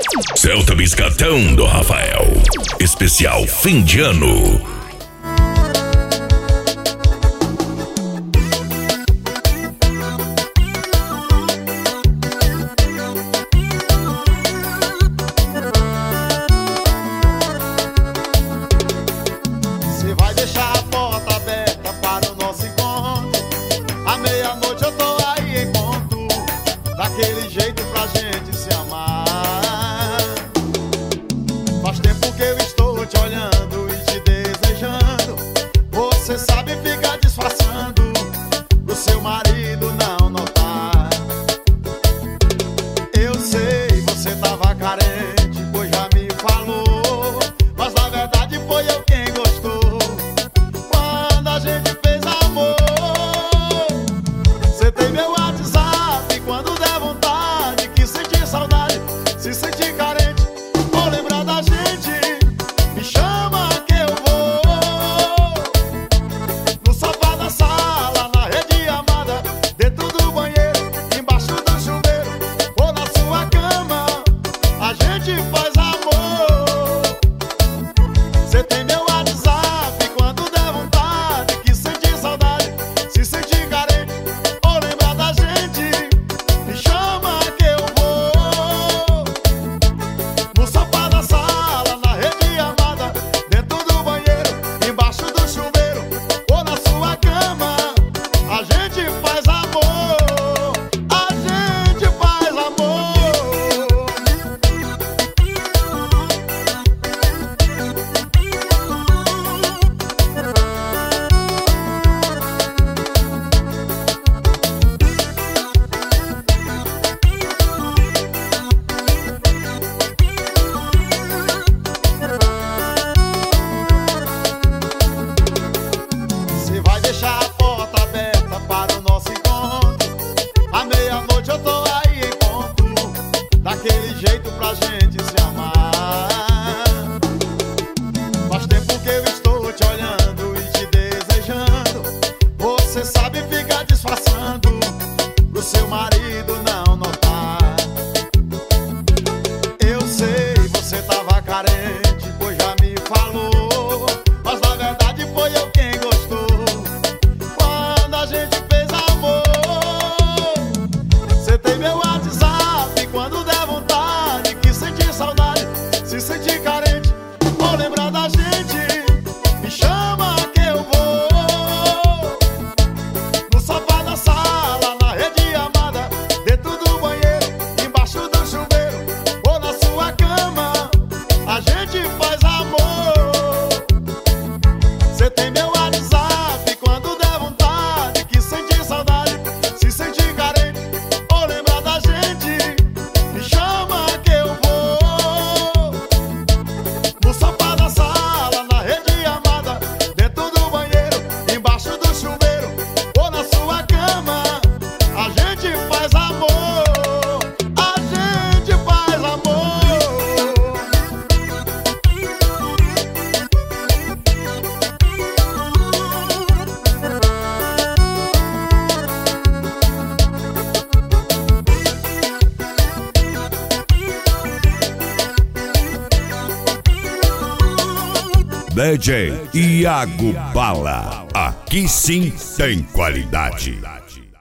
Celta Biscatão do Rafael. Especial fim de ano. Você vai deixar a porta aberta para o nosso encontro. À meia-noite eu tô aí em ponto, daquele jeito pra gente se amar. Faz tempo que eu estou te olhando e te desejando. Você sabe ficar disfarçando pro seu marido não notar. Eu sei, você tava carente, pois já me falou, mas na verdade foi eu quem gostou. Quando a gente fez amor, você tem meu WhatsApp. Quando der vontade, que sentir saudade, se sentir carente ou lembrar da gente, me chama que eu vou. No sofá da sala, na rede amada, dentro do banheiro, embaixo do chuveiro ou na sua cama, a gente faz amor. Você tem meu WhatsApp. Quando der vontade, que sentir saudade, se sentir carente ou lembrar da gente, me chama que eu vou. No sofá da sala, na rede amada, dentro do banheiro, embaixo do chuveiro ou na sua cama, a gente faz amor. A gente faz amor. Você vai deixar a porta aberta para o nosso encontro. À meia-noite eu tô aí em ponto, daquele jeito pra gente se amar. Faz tempo que eu estou te olhando e te desejando. Você sabe ficar disfarçando pro seu marido não notar. Eu sei, você tava carente, pois já me falou, mas na verdade foi eu quem gostou. Quando a gente fez amor, você tem meu WhatsApp. Quando der vontade, que sentir saudade, se sentir carente ou lembrar da gente, me chama que eu vou. No sofá da sala, na rede amada, dentro do banheiro, embaixo do chuveiro ou na sua cama, a gente faz amor. Você tem meu WhatsApp. Quando der vontade, que sentir saudade, se sentir carente ou lembrar da gente, me chama que eu vou. No sofá da sala, na rede amada, dentro do banheiro, embaixo do chuveiro ou na sua cama, a gente faz amor. A gente faz amor. DJ Iago Bala. Aqui sim tem qualidade.